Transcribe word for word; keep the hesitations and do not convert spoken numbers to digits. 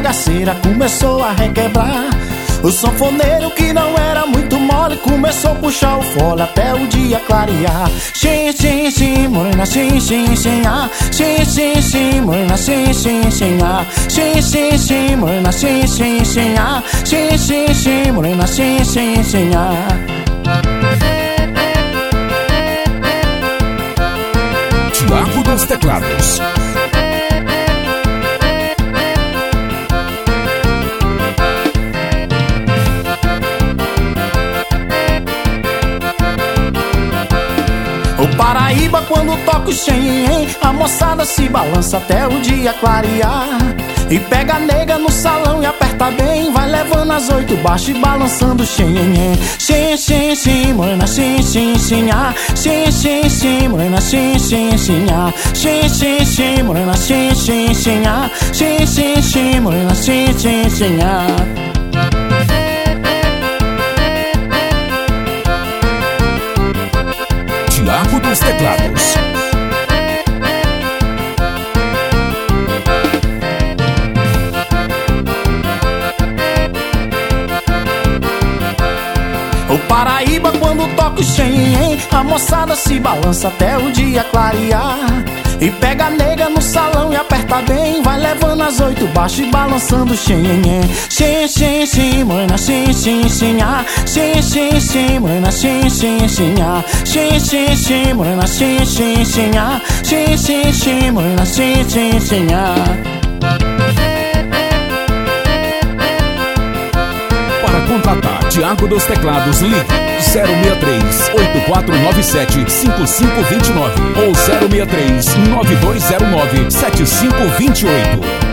bagaceira começou a requebrar. O sanfoneiro, que não era muito mole, começou a puxar o fole até o dia clarear. Xim, xim, xim, morena, xim, xim, xim, ah. Xim, xim, xim, morena, xim, xim, xim, ah. Xim, xim, xim, morena, xim, xim, xim, ah. Xim, xim, xim, morena, xim, xim, xim, ah. Thiago dos Teclados. O Paraíba, quando toca o xenhen, a moçada se balança até o dia clarear. E pega a nega no salão e aperta bem, vai levando as oito baixo e balançando o xenhen. Xim, xim, xim, morena, xim, xim, xim, ah. Xim, xim, xim, morena, xim, xim, xim, ah. Xim, xim, xim, morena, xim, xim, xim, ah. Xim, xim, xim, morena, xim, xim, xim, ah. Thiago dos Teclados. O Paraíba, quando toca o xenhen, a moçada se balança até o dia clarear. E pega a nega no salão e aperta bem, vai levando as oito baixo e balançando o xenhen. Xim, xim, xim, morena, xim, xim, xim, ah. Xim, xim, xim, morena, xim, xim, xim, ah. Xim, xim, xim, morena, xim, xim, xim, ah. Xim, xim, xim, morena, xim, xim, xim, ah. Para contatar Thiago dos Teclados, ligue zero seis três, oito quatro nove sete, cinco cinco dois nove ou zero seis três, nove dois zero nove, sete cinco dois oito.